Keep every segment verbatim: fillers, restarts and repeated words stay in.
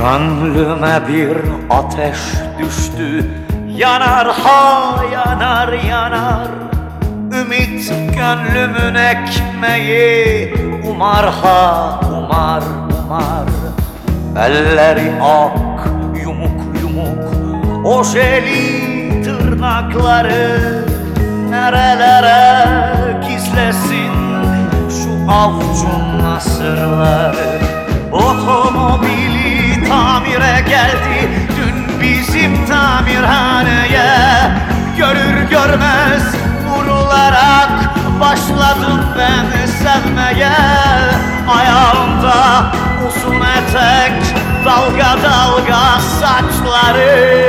Gönlüme bir ateş düştü, yanar ha yanar yanar. Ümit gönlümün ekmeği, umar ha umar umar. Elleri ak yumuk yumuk, ojeli tırnakları nerelere gizlesin şu avucun nasırları. Otomobili tamire geldi dün bizim tamirhaneye. Görür görmez vurularak başladım ben sevmeye. Ayağımda uzun etek, dalga dalga saçları.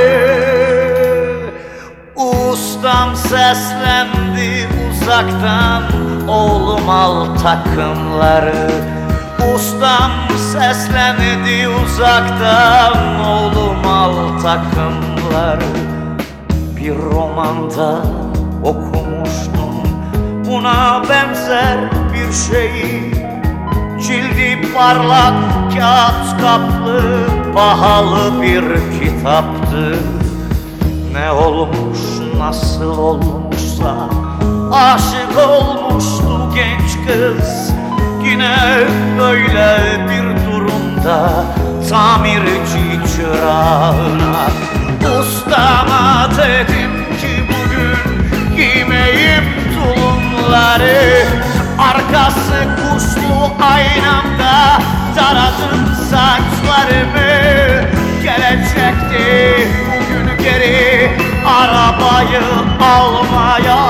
Ustam seslendi uzaktan, oğlum al takımları. Ustam seslendi uzaktan, oğlum al takımları. Bir romanda okumuştum buna benzer bir şeyi. Cildi parlak kağıt kaplı, pahalı bir kitaptı. Ne olmuş nasıl olmuşsa aşık olmuştu genç kız. Yine böyle bir durumda tamirci çırağına. Ustama dedim ki bugün giymeyim tulumları. Arkası kuşlu aynamda taradım saçlarımı. Gelecekti bugün geri arabayı almaya.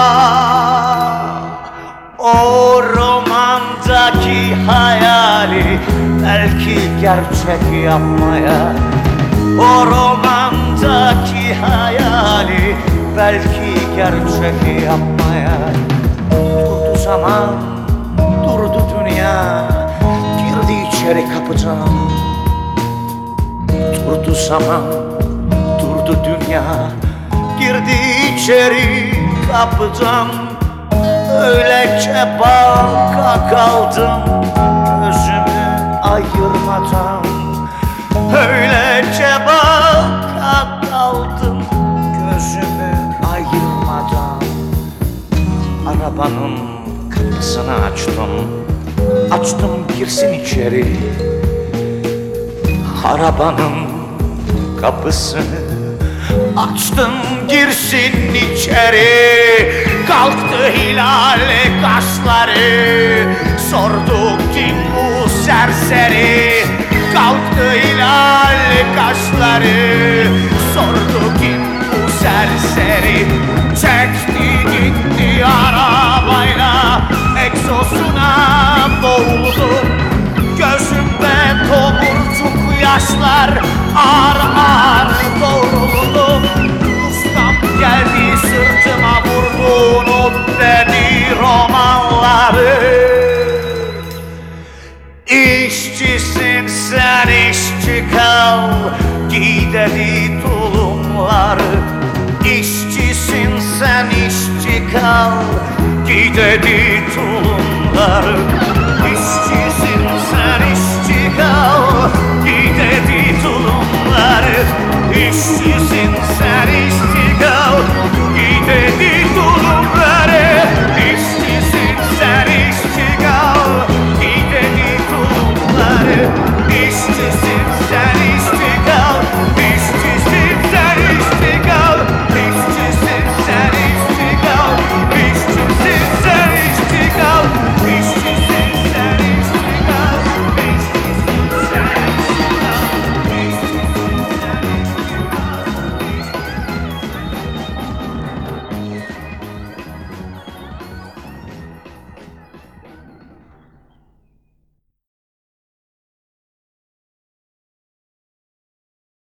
O romandaki hayali belki gerçek yapmaya. O romandaki hayali belki gerçek yapmaya. Durdu zaman, durdu dünya, girdi içeri kapıdan. Durdu zaman, durdu dünya, girdi içeri kapıdan. Öylece baka kaldım gözümü ayırmadan. Öylece baka kaldım gözümü ayırmadan. Arabanın kapısını açtım, açtım girsin içeri. Arabanın kapısını açtım girsin içeri. Kalktı hilali kaşları, sordu kim bu serseri. Kalktı hilali kaşları, sordu kim bu serseri. Çekti gitti arabayla, egzosuna boğuldu. Gözümde tomurcuk yaşlar ağır ağır doğruldu. Ustam geldi sırtıma vurdu, unut dedi romanları. İşçisin sen işçi kal, giy dedi tulumları. İşçisin sen işçi kal, giy dedi tulumları. İşçisin sen işçi kal,